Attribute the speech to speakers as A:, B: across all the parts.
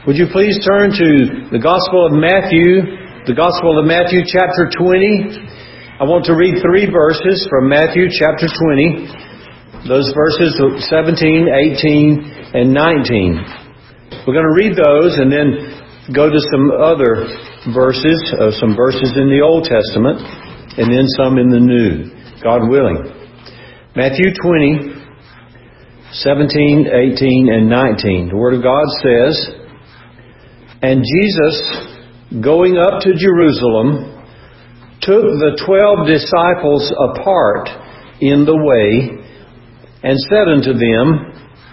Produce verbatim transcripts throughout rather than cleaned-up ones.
A: Would you please turn to the Gospel of Matthew, the Gospel of Matthew chapter twenty. I want to read three verses from Matthew chapter twenty. Those verses seventeen, eighteen, and nineteen. We're going to read those and then go to some other verses, uh, some verses in the Old Testament, and then some in the New, God willing. Matthew twenty, seventeen, eighteen, and nineteen. The Word of God says, "And Jesus, going up to Jerusalem, took the twelve disciples apart in the way, and said unto them,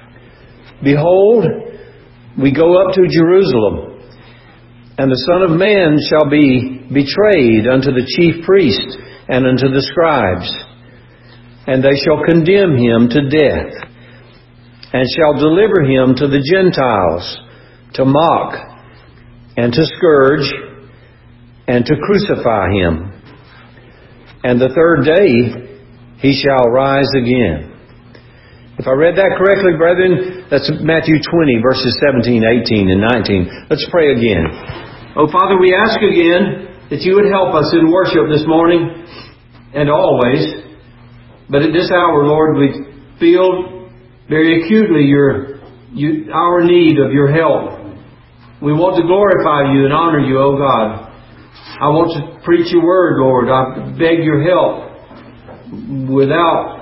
A: Behold, we go up to Jerusalem, and the Son of Man shall be betrayed unto the chief priests and unto the scribes, and they shall condemn him to death, and shall deliver him to the Gentiles to mock, and to scourge, and to crucify him. And the third day he shall rise again." If I read that correctly, brethren, that's Matthew twenty, verses seventeen, eighteen, and nineteen. Let's pray again. Oh, Father, we ask again that you would help us in worship this morning and always. But at this hour, Lord, we feel very acutely your, you, our need of your help. We want to glorify you and honor you, O God. I want to preach your word, Lord. I beg your help. Without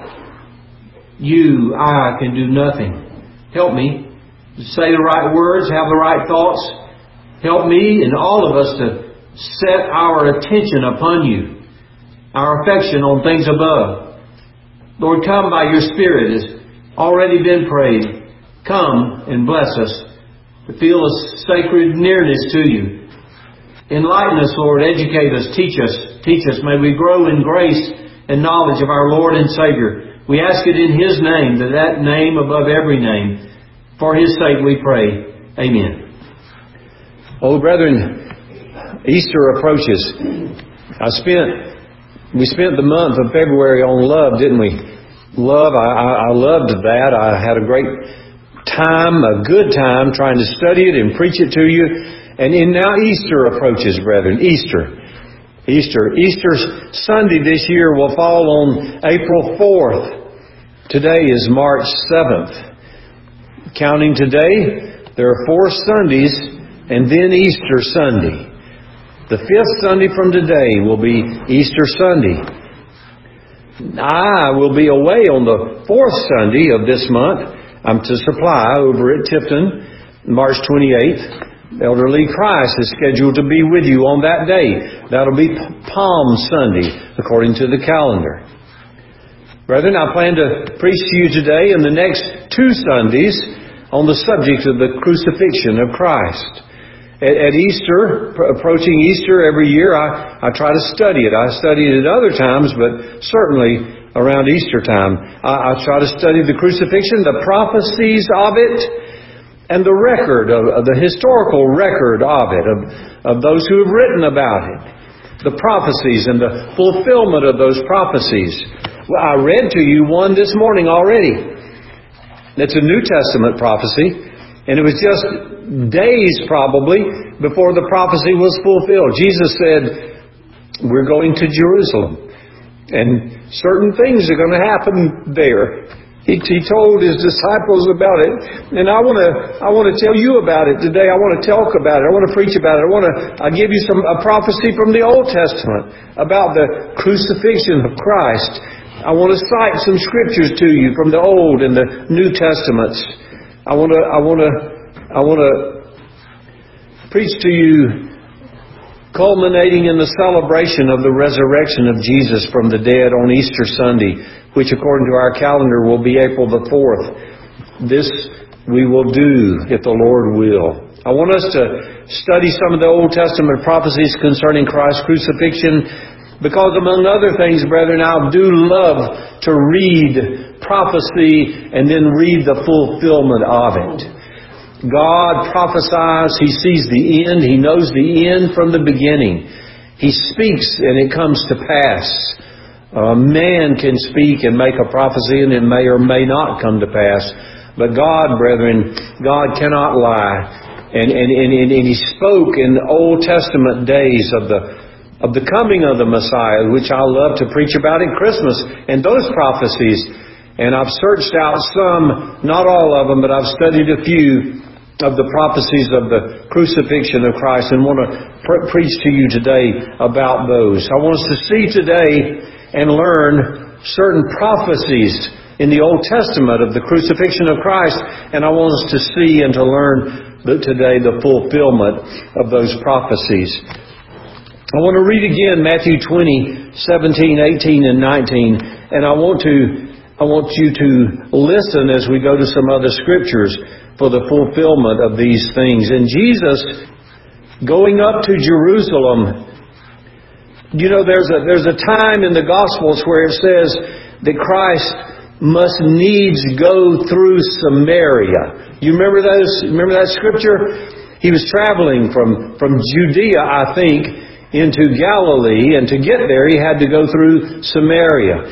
A: you, I can do nothing. Help me to say the right words, have the right thoughts. Help me and all of us to set our attention upon you, our affection on things above. Lord, come by your Spirit as already been prayed. Come and bless us to feel a sacred nearness to you. Enlighten us, Lord. Educate us. Teach us. Teach us. May we grow in grace and knowledge of our Lord and Savior. We ask it in His name, that that name above every name. For His sake we pray. Amen. Oh, brethren, Easter approaches. I spent, we spent the month of February on love, didn't we? Love, I, I, I loved that. I had a great time, a good time, trying to study it and preach it to you. And in now Easter approaches, brethren. Easter. Easter. Easter Sunday this year will fall on April fourth. Today is March seventh. Counting today, there are four Sundays and then Easter Sunday. The fifth Sunday from today will be Easter Sunday. I will be away on the fourth Sunday of this month. I'm to supply over at Tipton, March twenty-eighth. Elder Lee Christ is scheduled to be with you on that day. That'll be Palm Sunday, according to the calendar. Brethren, I plan to preach to you today and the next two Sundays on the subject of the crucifixion of Christ. At, at Easter, approaching Easter every year, I, I try to study it. I study it at other times, but certainly around Easter time, I, I try to study the crucifixion, the prophecies of it, and the record, of, of the historical record of it, of, of those who have written about it. The prophecies and the fulfillment of those prophecies. Well, I read to you one this morning already. It's a New Testament prophecy, and it was just days probably before the prophecy was fulfilled. Jesus said, "We're going to Jerusalem, and certain things are going to happen there." He, he told His disciples about it, and I want to I want to tell you about it today. I want to talk about it. I want to preach about it. I want to I'll give you some a prophecy from the Old Testament about the crucifixion of Christ. I want to cite some scriptures to you from the Old and the New Testaments. I want to I want to I want to preach to you, culminating in the celebration of the resurrection of Jesus from the dead on Easter Sunday, which according to our calendar will be April the fourth. This we will do if the Lord will. I want us to study some of the Old Testament prophecies concerning Christ's crucifixion because, among other things, brethren, I do love to read prophecy and then read the fulfillment of it. God prophesies. He sees the end. He knows the end from the beginning. He speaks and it comes to pass. A man can speak and make a prophecy and it may or may not come to pass. But God, brethren, God cannot lie. And, and, and, and he spoke in the Old Testament days of the of the coming of the Messiah, which I love to preach about at Christmas, and those prophecies. And I've searched out some, not all of them, but I've studied a few of the prophecies of the crucifixion of Christ, and want to pre- preach to you today about those. I want us to see today and learn certain prophecies in the Old Testament of the crucifixion of Christ, and I want us to see and to learn today the fulfillment of those prophecies. I want to read again Matthew twenty, seventeen, eighteen, and nineteen, and I want to I want you to listen as we go to some other scriptures for the fulfillment of these things. And Jesus going up to Jerusalem, you know, there's a there's a time in the Gospels where it says that Christ must needs go through Samaria. You remember those? Remember that scripture? He was traveling from, from Judea, I think, into Galilee, and to get there he had to go through Samaria.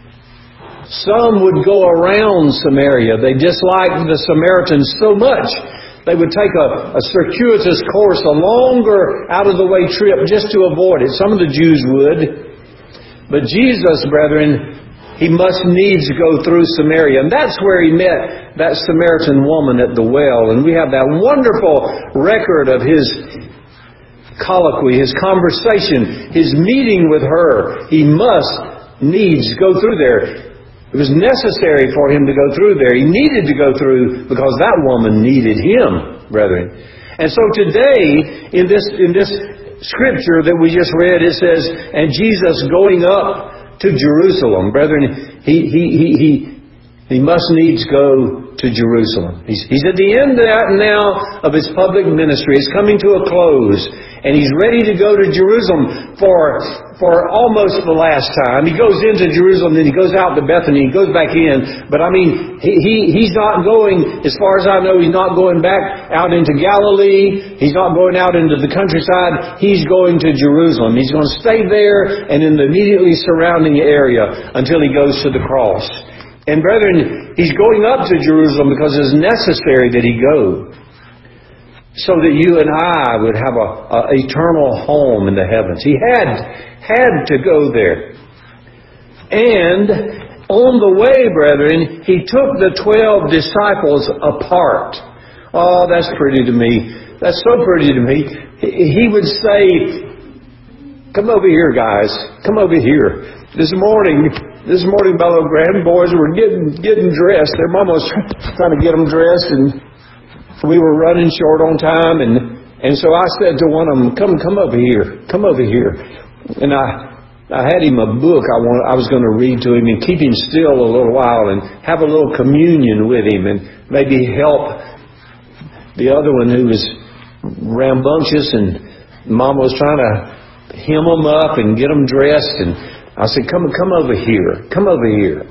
A: Some would go around Samaria. They disliked the Samaritans so much they would take a, a circuitous course, a longer out-of-the-way trip just to avoid it. Some of the Jews would. But Jesus, brethren, He must needs go through Samaria. And that's where He met that Samaritan woman at the well. And we have that wonderful record of His colloquy, His conversation, His meeting with her. He must needs go through there. It was necessary for Him to go through there. He needed to go through because that woman needed Him, brethren. And so today, in this, in this scripture that we just read, it says, and Jesus going up to Jerusalem. Brethren, he, he, he, he, he must needs go to Jerusalem. He's, he's at the end now of His public ministry. It's coming to a close. And He's ready to go to Jerusalem for, for almost the last time. He goes into Jerusalem, then He goes out to Bethany, He goes back in. But I mean, he, he, He's not going, as far as I know, He's not going back out into Galilee. He's not going out into the countryside. He's going to Jerusalem. He's going to stay there and in the immediately surrounding area until He goes to the cross. And brethren, He's going up to Jerusalem because it's necessary that He go, so that you and I would have a, a eternal home in the heavens. He had had to go there. And on the way, brethren, He took the twelve disciples apart. Oh, that's pretty to me. That's so pretty to me. He would say, come over here, guys. Come over here. This morning, this morning, my little grandboys were getting getting dressed. Their mama was trying to get them dressed, and we were running short on time. And, and so I said to one of them, come come over here. Come over here. And I I had him a book I want, I was going to read to him and keep him still a little while and have a little communion with him and maybe help the other one who was rambunctious, and Mama was trying to hem them up and get them dressed. And I said, come come over here. Come over here.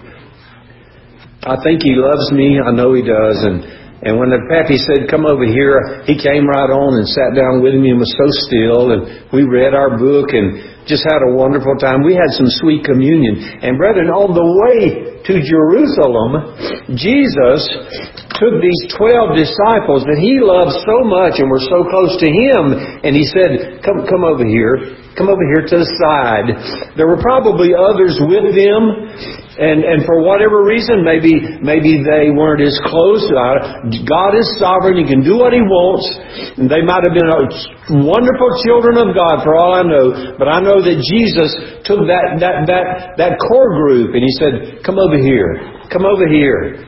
A: I think he loves me. I know he does. And, and when the pappy said, come over here, he came right on and sat down with me and was so still. And we read our book and just had a wonderful time. We had some sweet communion. And brethren, on the way to Jerusalem, Jesus took these twelve disciples that He loved so much and were so close to Him, and He said, come come over here. Come over here to the side. There were probably others with them, and, and for whatever reason, maybe maybe they weren't as close. God is sovereign. He can do what He wants. And they might have been wonderful children of God for all I know. But I know that Jesus took that, that, that, that core group and He said, come over here. Come over here.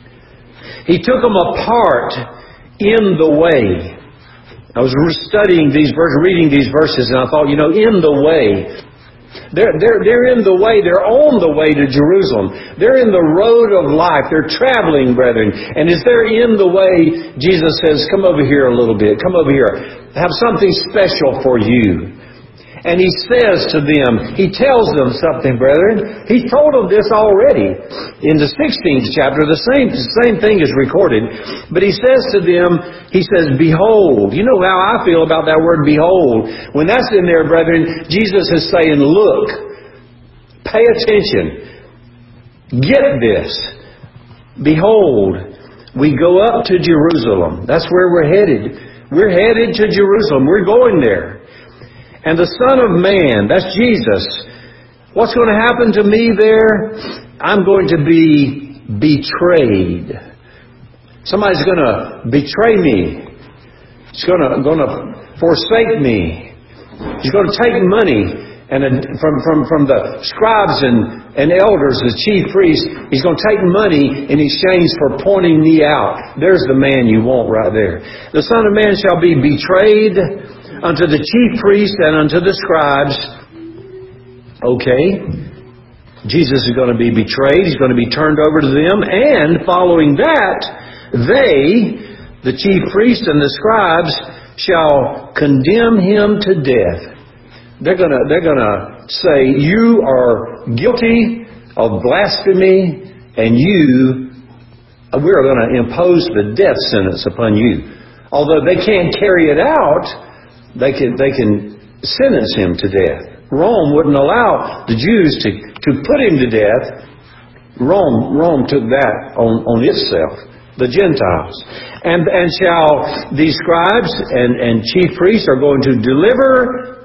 A: He took them apart in the way. I was studying these verses, reading these verses, and I thought, you know, in the way. They're, they're, they're in the way. They're on the way to Jerusalem. They're in the road of life. They're traveling, brethren. And as they're in the way, Jesus says, come over here a little bit. Come over here. I have something special for you. And He says to them, He tells them something, brethren. He told them this already. In the sixteenth chapter, the same, the same thing is recorded. But He says to them, He says, behold. You know how I feel about that word, behold. When that's in there, brethren, Jesus is saying, look, pay attention. Get this. Behold, we go up to Jerusalem. That's where we're headed. We're headed to Jerusalem. We're going there. And the Son of Man, that's Jesus, what's going to happen to me there? I'm going to be betrayed. Somebody's going to betray me. He's going to, going to forsake me. He's going to take money and from, from, from the scribes and, and elders, the chief priests. He's going to take money in exchange for pointing me out. There's the man you want right there. The Son of Man shall be betrayed unto the chief priests and unto the scribes. Okay. Jesus is going to be betrayed. He's going to be turned over to them. And following that, they, the chief priests and the scribes, shall condemn him to death. They're going to, they're going to say, you are guilty of blasphemy, and you, we're going to impose the death sentence upon you. Although they can't carry it out, they can, they can sentence him to death. Rome wouldn't allow the Jews to, to put him to death. Rome, Rome took that on, on itself, the Gentiles. And, and shall these scribes and, and chief priests are going to deliver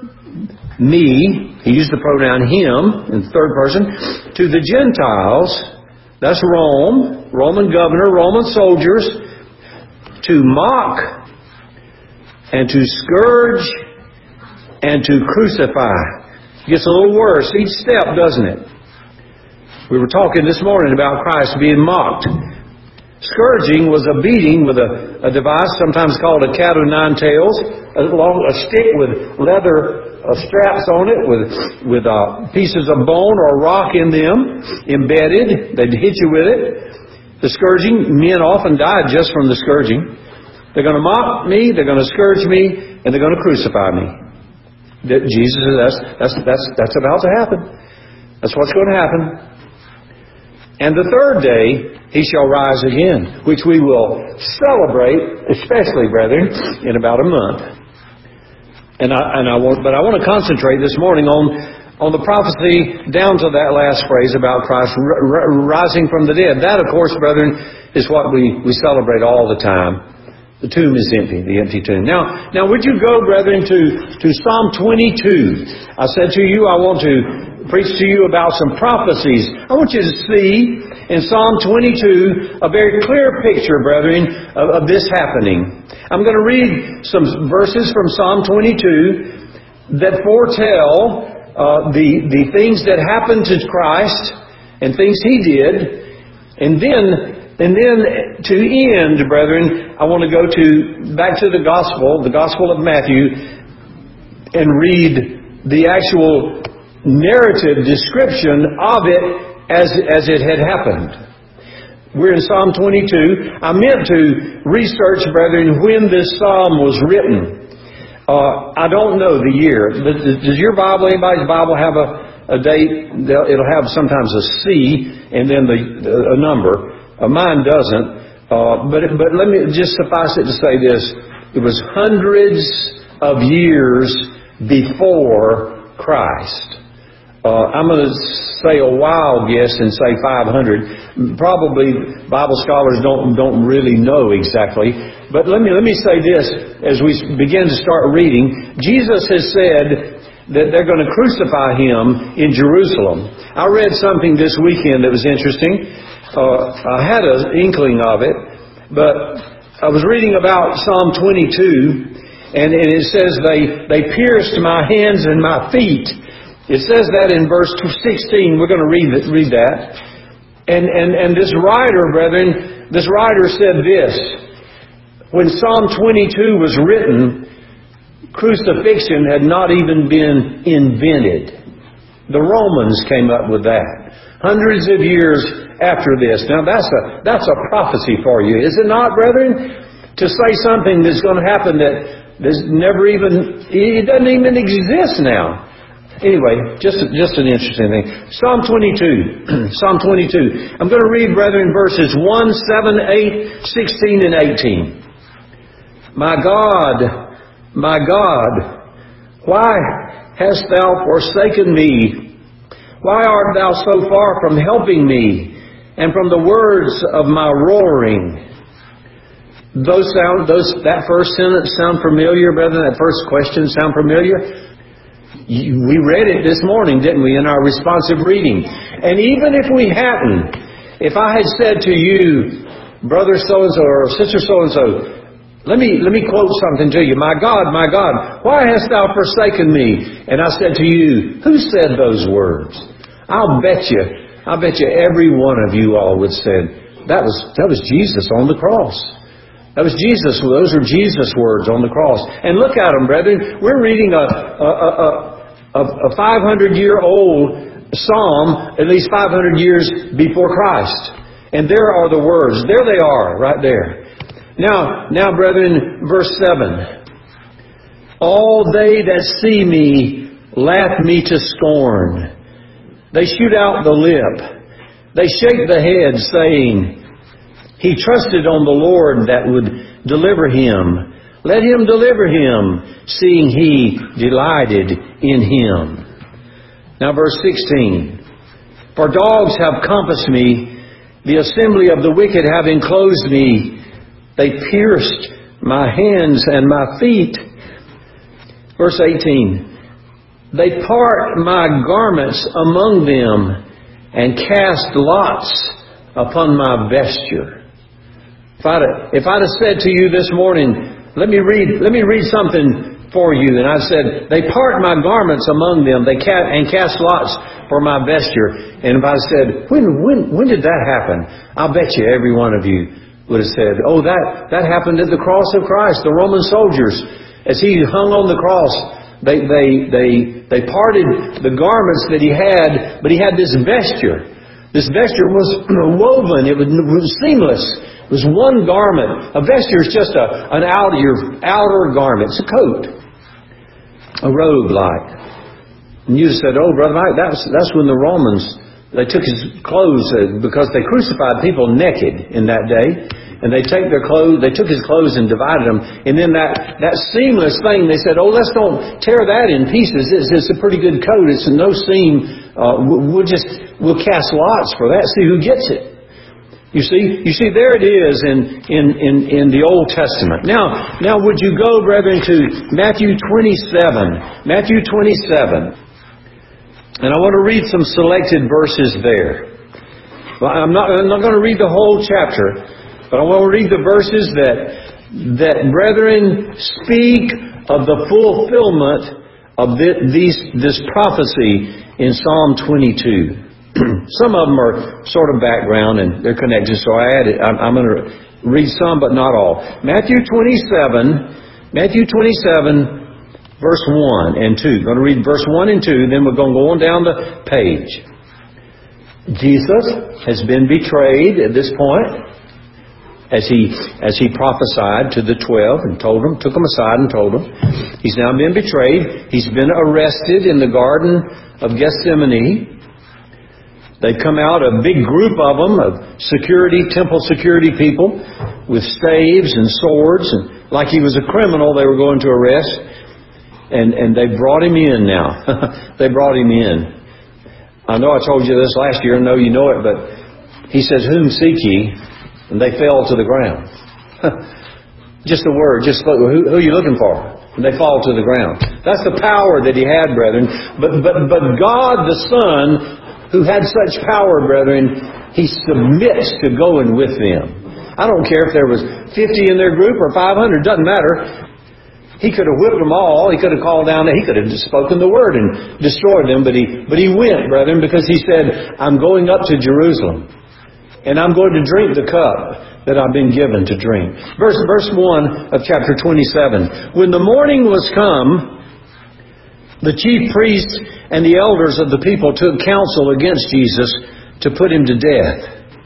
A: me, he used the pronoun him in the third person, to the Gentiles, that's Rome, Roman governor, Roman soldiers, to mock and to scourge and to crucify. It gets a little worse each step, doesn't it? We were talking this morning about Christ being mocked. Scourging was a beating with a, a device sometimes called a cat o' nine tails, a, long, a stick with leather uh, straps on it with with uh, pieces of bone or rock in them embedded. They'd hit you with it. The scourging, men often died just from the scourging. They're going to mock me, they're going to scourge me, and they're going to crucify me. That Jesus, that's that's that's that's about to happen. That's what's going to happen. And the third day he shall rise again, which we will celebrate, especially, brethren, in about a month. And I and I want, but I want to concentrate this morning on on the prophecy down to that last phrase about Christ r- r- rising from the dead. That, of course, brethren, is what we we celebrate all the time. The tomb is empty, the empty tomb. Now, now, would you go, brethren, to to Psalm twenty-two? I said to you, I want to preach to you about some prophecies. I want you to see in Psalm twenty-two a very clear picture, brethren, of, of this happening. I'm going to read some verses from Psalm twenty-two that foretell uh, the the things that happened to Christ and things He did, and then. And then to end, brethren, I want to go to back to the Gospel, the Gospel of Matthew, and read the actual narrative description of it as, as it had happened. We're in Psalm twenty-two. I meant to research, brethren, when this psalm was written. Uh, I don't know the year. Does your Bible, anybody's Bible, have a, a date? It'll have sometimes a C and then the, a number. Uh, mine doesn't, uh, but but let me just suffice it to say this. It was hundreds of years before Christ. Uh, I'm going to say a wild guess and say five hundred. Probably Bible scholars don't don't really know exactly. But let me let me say this as we begin to start reading. Jesus has said that they're going to crucify Him in Jerusalem. I read something this weekend that was interesting. Uh, I had an inkling of it, but I was reading about Psalm twenty-two, and, and it says they, they pierced my hands and my feet. It says that in verse sixteen. We're going to read, read that. And, and, and this writer, brethren, this writer said this. When Psalm twenty-two was written, crucifixion had not even been invented. The Romans came up with that. Hundreds of years after this. Now that's a that's a prophecy for you, is it not, brethren? To say something that's going to happen that there's never even, it doesn't even exist now. Anyway, just just an interesting thing. Psalm twenty-two. Psalm twenty-two. I'm going to read, brethren, verses one, seven, eight, sixteen, and eighteen. My God, my God, why hast thou forsaken me? Why art thou so far from helping me, and from the words of my roaring? Those sound, those, that first sentence sound familiar, brethren? That first question sound familiar? We read it this morning, didn't we, in our responsive reading? And even if we hadn't, if I had said to you, brother so-and-so or sister so-and-so, let me, let me quote something to you. My God, my God, why hast thou forsaken me? And I said to you, who said those words? I'll bet you, I'll bet you every one of you all would say, that was, that was Jesus on the cross. That was Jesus. Those are Jesus' words on the cross. And look at them, brethren. We're reading a, a, a, a, a five hundred year old psalm, at least five hundred years before Christ. And there are the words. There they are, right there. Now, now, brethren, verse seven. All they that see me laugh me to scorn. They shoot out the lip. They shake the head, saying, he trusted on the Lord that would deliver him. Let him deliver him, seeing he delighted in him. Now verse sixteen. For dogs have compassed me, the assembly of the wicked have enclosed me. They pierced my hands and my feet. Verse eighteen. They part my garments among them and cast lots upon my vesture. If I'd, if I'd have said to you this morning, let me read, let me read something for you. And I said, they part my garments among them, they cat and cast lots for my vesture. And if I said, when, when, when did that happen? I'll bet you every one of you would have said, oh, that, that happened at the cross of Christ. The Roman soldiers, as he hung on the cross, they, they, they, they parted the garments that he had, but he had this vesture. This vesture was woven. It was, it was seamless. It was one garment. A vesture is just a, an outer, outer garment. It's a coat. A robe like. And you said, oh, Brother Mike, that's, that's when the Romans, they took his clothes, uh, because they crucified people naked in that day. And they take their clothes, they took his clothes and divided them. And then that, that seamless thing, they said, oh, let's don't tear that in pieces. It's, it's a pretty good coat. It's no seam. Uh, we'll just, we'll cast lots for that. See who gets it. You see, you see, there it is in, in, in, in the Old Testament. Now, now would you go, brethren, to Matthew twenty-seven. Matthew twenty-seven. And I want to read some selected verses there. Well, I'm not, I'm not going to read the whole chapter, but I want to read the verses that, that brethren, speak of the fulfillment of this, these, this prophecy in Psalm twenty-two. Some of them are sort of background and they're connected, so I added. I'm, I'm going to read some, but not all. Matthew twenty-seven, Matthew twenty-seven, verse one and two. I'm going to read verse one and two, then we're going to go on down the page. Jesus has been betrayed at this point, as he as he prophesied to the twelve and told them, took them aside and told them. He's now been betrayed. He's been arrested in the Garden of Gethsemane. They come out, a big group of them, of security, temple security people, with staves and swords, and like he was a criminal they were going to arrest. And and they brought him in now. They brought him in. I know I told you this last year, I know you know it, but he says, whom seek ye? And they fell to the ground. Just a word, just who, who are you looking for? And they fall to the ground. That's the power that he had, brethren. But but but God the Son, who had such power, brethren, he submits to going with them. I don't care if there was fifty in their group or five hundred, doesn't matter. He could have whipped them all. He could have called down, he could have spoken the word and destroyed them, but he, but he went, brethren, because he said, I'm going up to Jerusalem and I'm going to drink the cup that I've been given to drink. Verse, verse one of chapter twenty-seven. When the morning was come, the chief priests and the elders of the people took counsel against Jesus to put him to death.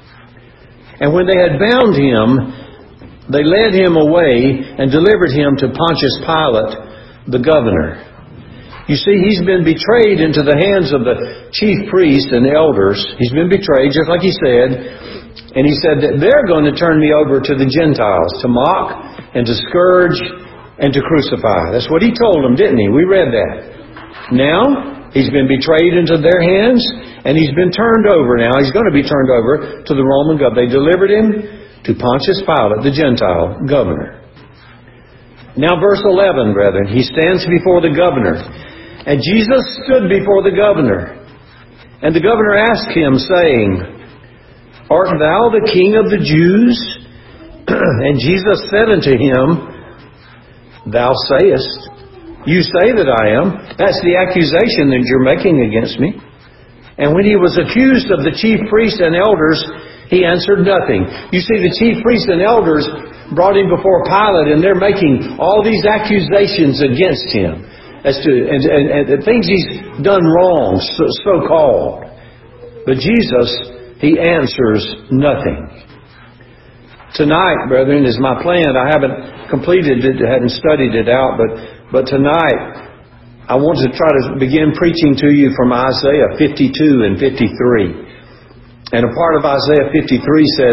A: And when they had bound him, they led him away and delivered him to Pontius Pilate, the governor. You see, he's been betrayed into the hands of the chief priests and elders. He's been betrayed, just like he said. And he said that they're going to turn me over to the Gentiles to mock and to scourge and to crucify. That's what he told them, didn't he? We read that. Now, he's been betrayed into their hands, and he's been turned over now. He's going to be turned over to the Roman government. They delivered him to Pontius Pilate, the Gentile governor. Now verse eleven, brethren, he stands before the governor. And Jesus stood before the governor. And the governor asked him, saying, Art thou the king of the Jews? And Jesus said unto him, Thou sayest. You say that I am. That's the accusation that you're making against me. And when he was accused of the chief priests and elders, he answered nothing. You see, the chief priests and elders brought him before Pilate, and they're making all these accusations against him as to and, and, and the things he's done wrong, so, so-called. But Jesus, he answers nothing. Tonight, brethren, is my plan. I haven't completed it, hadn't studied it out, but but tonight I want to try to begin preaching to you from Isaiah fifty-two and fifty-three. And a part of Isaiah fifty-three says,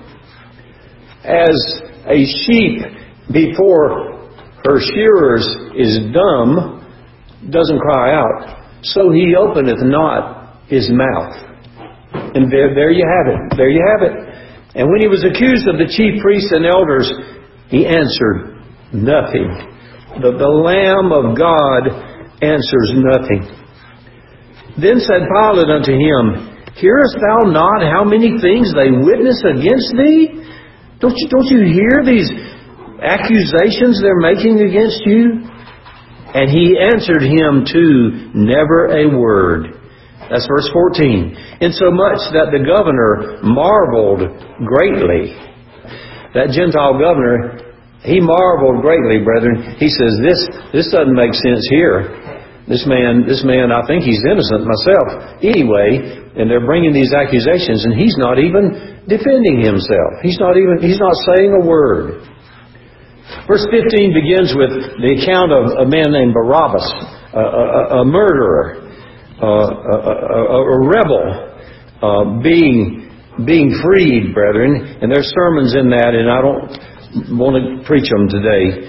A: As a sheep before her shearers is dumb, doesn't cry out, so he openeth not his mouth. And there, there you have it. There you have it. And when he was accused of the chief priests and elders, he answered nothing. The, the Lamb of God answers nothing. Then said Pilate unto him, Hearest thou not how many things they witness against thee? Don't you, don't you hear these accusations they're making against you? And he answered him too, never a word. That's verse fourteen. Insomuch that the governor marveled greatly. That Gentile governor, he marveled greatly, brethren. He says, this, this doesn't make sense here. This man, this man, I think he's innocent myself. Anyway, and they're bringing these accusations, and he's not even defending himself. He's not even, he's not saying a word. Verse fifteen begins with the account of a man named Barabbas, a, a, a murderer, a, a, a, a rebel, uh, being being freed, brethren. And there's sermons in that, and I don't want to preach them today,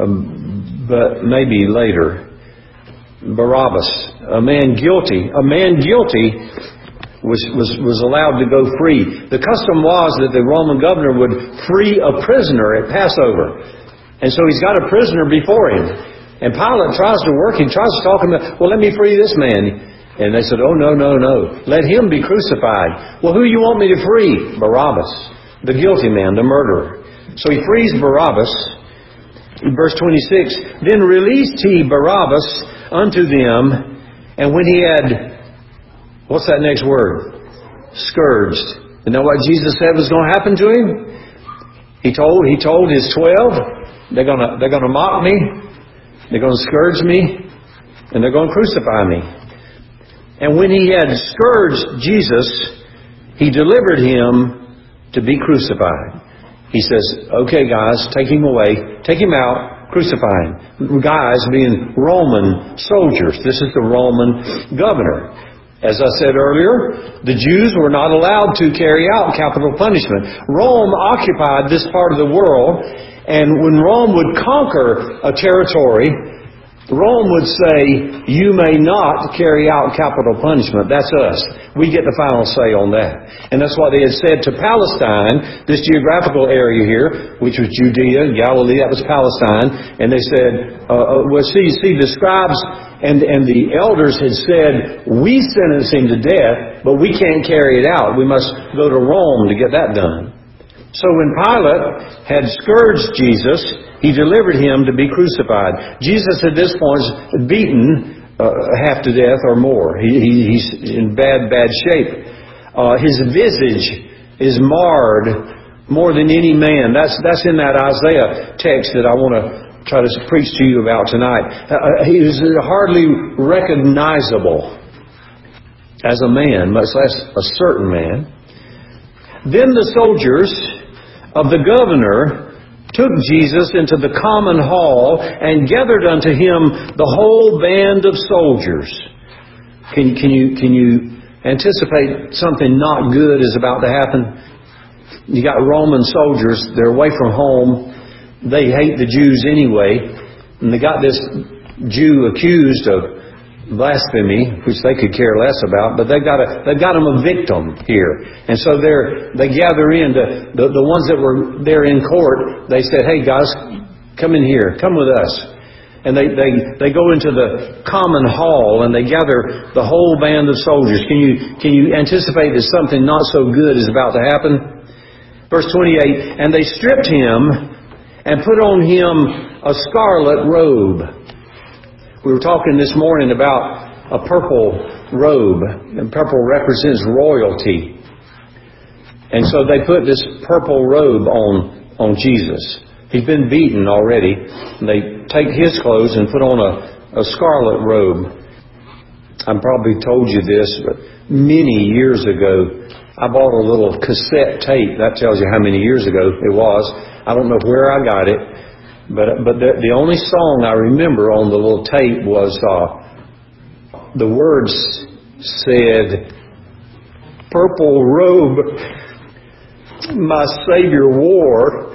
A: um, but maybe later. Barabbas, a man guilty, a man guilty was, was, was allowed to go free. The custom was that the Roman governor would free a prisoner at Passover. And so he's got a prisoner before him. And Pilate tries to work, he tries to talk him, well, let me free this man. And they said, oh, no, no, no. Let him be crucified. Well, who you want me to free? Barabbas, the guilty man, the murderer. So he frees Barabbas. In verse twenty-six, then released he Barabbas unto them, and when he had, what's that next word? Scourged. You know what Jesus said was going to happen to him? He told he told his twelve, they're gonna they're gonna mock me, they're gonna scourge me, and they're gonna crucify me. And when he had scourged Jesus, he delivered him to be crucified. He says, okay guys, take him away, take him out, crucify him. Guys being Roman soldiers. This is the Roman governor. As I said earlier, the Jews were not allowed to carry out capital punishment. Rome occupied this part of the world, and when Rome would conquer a territory, Rome would say, you may not carry out capital punishment. That's us. We get the final say on that. And that's what they had said to Palestine, this geographical area here, which was Judea, Galilee, that was Palestine. And they said, uh, well, see, see, the scribes and, and the elders had said, we sentence him to death, but we can't carry it out. We must go to Rome to get that done. So when Pilate had scourged Jesus, he delivered him to be crucified. Jesus at this point is beaten uh, half to death or more. He, he, he's in bad, bad shape. Uh, his visage is marred more than any man. That's, that's in that Isaiah text that I want to try to preach to you about tonight. Uh, he was hardly recognizable as a man, much less a certain man. Then the soldiers of the governor took Jesus into the common hall and gathered unto him the whole band of soldiers. Can, can you can you anticipate something not good is about to happen? You got Roman soldiers, they're away from home, they hate the Jews anyway, and they got this Jew accused of, blasphemy, which they could care less about, but they've got a, they've got them a victim here. And so they're, they gather in, the, the, the ones that were there in court, they said, hey guys, come in here, come with us. And they, they, they go into the common hall and they gather the whole band of soldiers. Can you, can you anticipate that something not so good is about to happen? Verse twenty-eight, and they stripped him and put on him a scarlet robe. We were talking this morning about a purple robe, and purple represents royalty. And so they put this purple robe on, on Jesus. He's been beaten already. And they take his clothes and put on a, a scarlet robe. I probably told you this, but many years ago, I bought a little cassette tape. That tells you how many years ago it was. I don't know where I got it. But but the, the only song I remember on the little tape was uh, the words said, "Purple robe my Savior wore.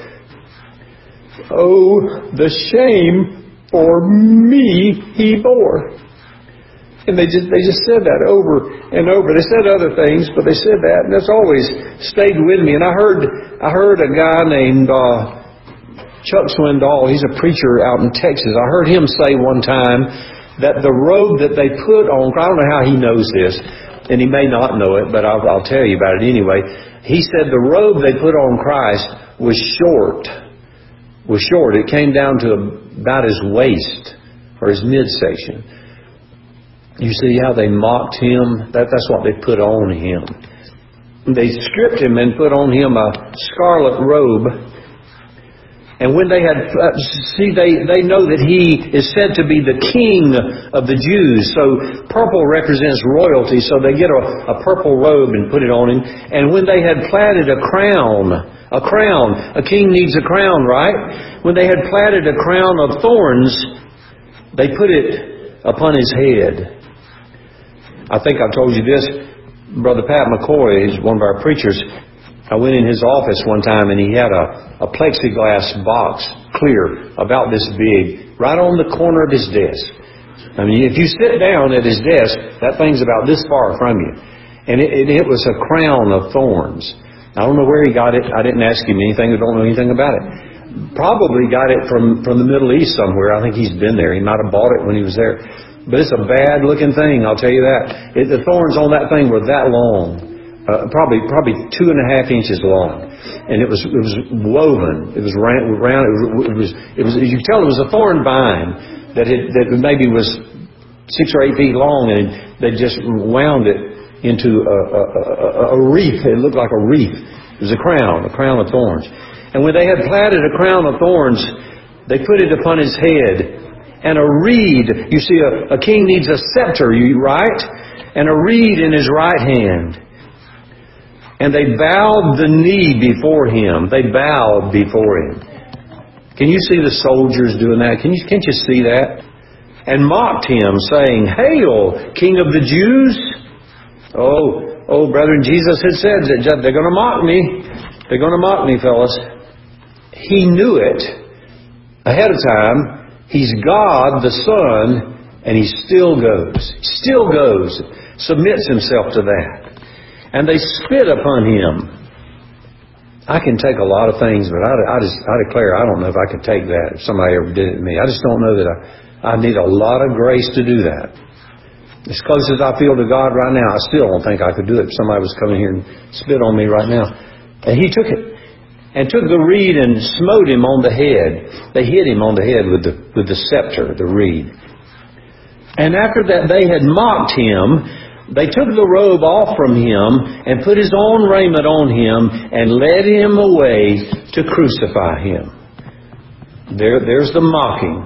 A: Oh, the shame for me He bore." And they just they just said that over and over. They said other things, but they said that, and that's always stayed with me. And I heard I heard a guy named Uh, Chuck Swindoll, he's a preacher out in Texas. I heard him say one time that the robe that they put on, I don't know how he knows this, and he may not know it, but I'll, I'll tell you about it anyway. He said the robe they put on Christ was short, was short. It came down to about his waist, or his midsection. You see how they mocked him? That, that's what they put on him. They stripped him and put on him a scarlet robe. And when they had, uh, see, they, they know that he is said to be the king of the Jews. So purple represents royalty. So they get a, a purple robe and put it on him. And when they had platted a crown, a crown, a king needs a crown, right? When they had platted a crown of thorns, they put it upon his head. I think I told you this. Brother Pat McCoy is one of our preachers. I went in his office one time and he had a, a plexiglass box, clear, about this big, right on the corner of his desk. I mean, if you sit down at his desk, that thing's about this far from you. And it, it, it was a crown of thorns. I don't know where he got it. I didn't ask him anything. I don't know anything about it. Probably got it from, from the Middle East somewhere. I think he's been there. He might have bought it when he was there. But it's a bad looking thing, I'll tell you that. It, the thorns on that thing were that long. Uh, probably, probably two and a half inches long, and it was it was woven. It was round. round it, was, it was it was. You could tell it was a thorn vine that it, that maybe was six or eight feet long, and they just wound it into a, a, a, a wreath. It looked like a wreath. It was a crown, a crown of thorns. And when they had platted a crown of thorns, they put it upon his head, and a reed. You see, a, a king needs a scepter, you right, and a reed in his right hand. And they bowed the knee before him. They bowed before him. Can you see the soldiers doing that? Can you, can't you see that? And mocked him, saying, "Hail, King of the Jews!" Oh, oh, brethren, Jesus had said that they're going to mock me. They're going to mock me, fellas. He knew it ahead of time. He's God, the Son, and he still goes. Still goes. Submits himself to that. And they spit upon him. I can take a lot of things, but I, I just I declare I don't know if I could take that if somebody ever did it to me. I just don't know that I, I need a lot of grace to do that. As close as I feel to God right now, I still don't think I could do it if somebody was coming here and spit on me right now. And he took it. And took the reed and smote him on the head. They hit him on the head with the with the scepter, the reed. And after that they had mocked him, they took the robe off from him and put his own raiment on him and led him away to crucify him. There, there's the mocking.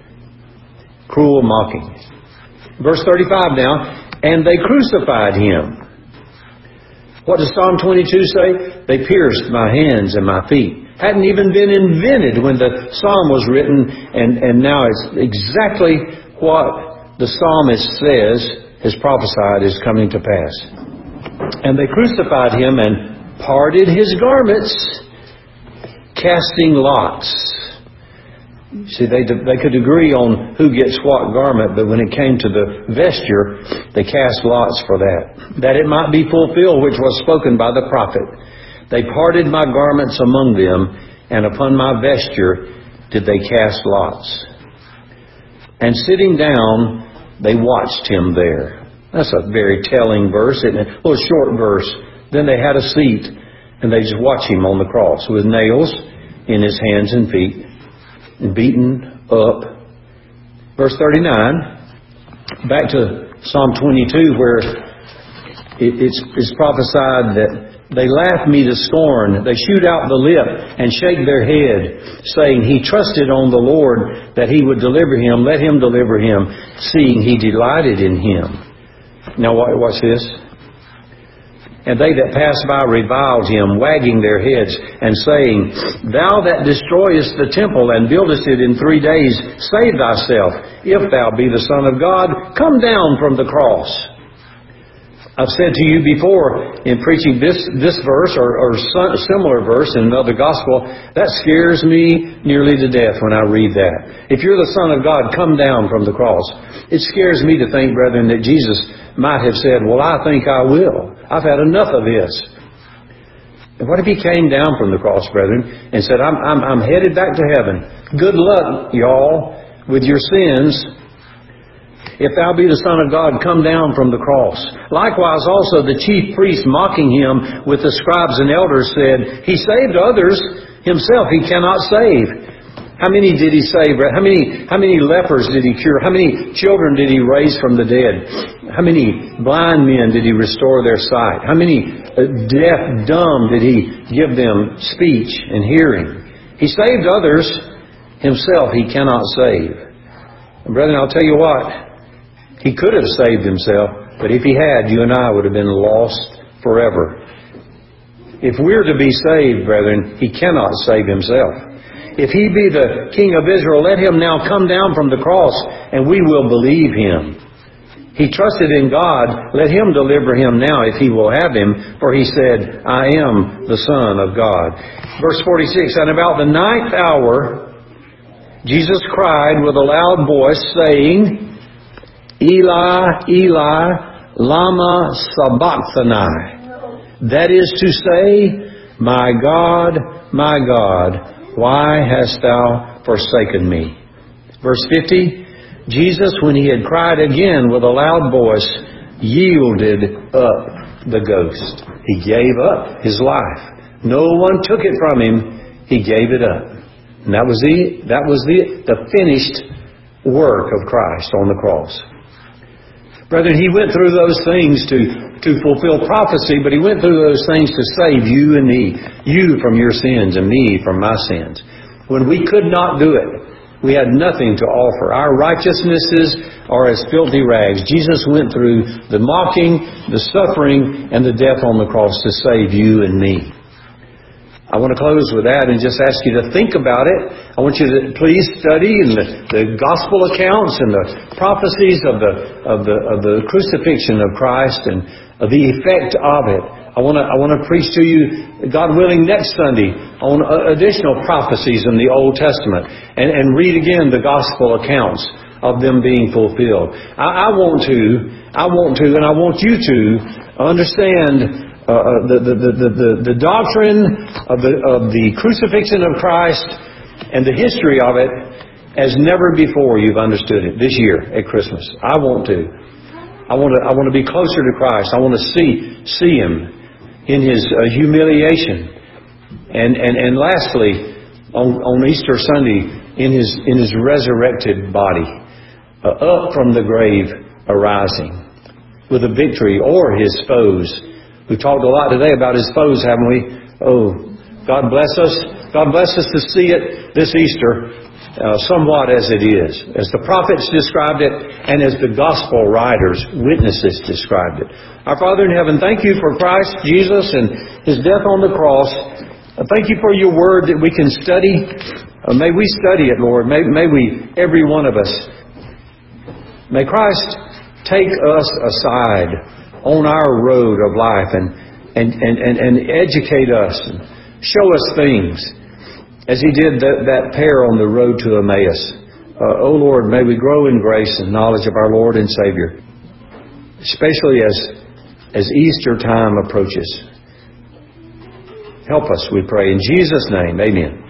A: Cruel mocking. Verse thirty-five now. And they crucified him. What does Psalm twenty-two say? They pierced my hands and my feet. Hadn't even been invented when the psalm was written, and, and now it's exactly what the psalmist says has prophesied is coming to pass. And they crucified him and parted his garments, casting lots. See, they they could agree on who gets what garment, but when it came to the vesture, they cast lots for that, that it might be fulfilled which was spoken by the prophet. They parted my garments among them, and upon my vesture did they cast lots. And sitting down, they watched him there. That's a very telling verse, isn't it? A little short verse. Then they had a seat, and they just watched him on the cross with nails in his hands and feet, beaten up. Verse thirty-nine, back to Psalm twenty-two, where it, it's, it's prophesied that they laugh me to scorn. They shoot out the lip and shake their head, saying, he trusted on the Lord that he would deliver him. Let him deliver him, seeing he delighted in him. Now watch this. And they that passed by reviled him, wagging their heads, and saying, thou that destroyest the temple and buildest it in three days, save thyself. If thou be the Son of God, come down from the cross. I've said to you before in preaching this, this verse or, or similar verse in another gospel, that scares me nearly to death when I read that. If you're the Son of God, come down from the cross. It scares me to think, brethren, that Jesus might have said, well, I think I will. I've had enough of this. And what if he came down from the cross, brethren, and said, I'm, I'm, I'm headed back to heaven. Good luck, y'all, with your sins. If thou be the Son of God, come down from the cross. Likewise also the chief priests mocking him with the scribes and elders said, he saved others, himself he cannot save. How many did he save? How many, how many lepers did he cure? How many children did he raise from the dead? How many blind men did he restore their sight? How many deaf, dumb did he give them speech and hearing? He saved others, himself he cannot save. And brethren, I'll tell you what, he could have saved himself, but if he had, you and I would have been lost forever. If we're to be saved, brethren, he cannot save himself. If he be the King of Israel, let him now come down from the cross, and we will believe him. He trusted in God, let him deliver him now if he will have him, for he said, I am the Son of God. Verse forty-six, and about the ninth hour, Jesus cried with a loud voice, saying, Eli, Eli, lama sabachthani. That is to say, my God, my God, why hast thou forsaken me? Verse fifty, Jesus, when he had cried again with a loud voice, yielded up the ghost. He gave up his life. No one took it from him. He gave it up. And that was the, that was the, the finished work of Christ on the cross. Brethren, he went through those things to, to fulfill prophecy, but he went through those things to save you and me. You from your sins and me from my sins. When we could not do it, we had nothing to offer. Our righteousnesses are as filthy rags. Jesus went through the mocking, the suffering, and the death on the cross to save you and me. I want to close with that and just ask you to think about it. I want you to please study in the, the gospel accounts and the prophecies of the of the of the crucifixion of Christ and of the effect of it. I want to I want to preach to you, God willing, next Sunday on additional prophecies in the Old Testament and, and read again the gospel accounts of them being fulfilled. I, I want to I want to and I want you to understand. Uh, the, the, the, the, the doctrine of the, of the crucifixion of Christ and the history of it as never before you've understood it this year at Christmas. I want to. I want to, I want to be closer to Christ. I want to see, see Him in His uh, humiliation. And, and, and lastly, on, on Easter Sunday, in His, in His resurrected body, uh, up from the grave arising with a victory or His foes. We've talked a lot today about His foes, haven't we? Oh, God bless us. God bless us to see it this Easter uh, somewhat as it is. As the prophets described it and as the gospel writers, witnesses described it. Our Father in heaven, thank you for Christ Jesus and His death on the cross. Uh, thank you for your word that we can study. Uh, may we study it, Lord. May, may we, every one of us, may Christ take us aside on our road of life and, and, and, and, and educate us and show us things as He did that, that pair on the road to Emmaus. Uh, oh Lord, may we grow in grace and knowledge of our Lord and Savior, especially as, as Easter time approaches. Help us, we pray. In Jesus' name, amen.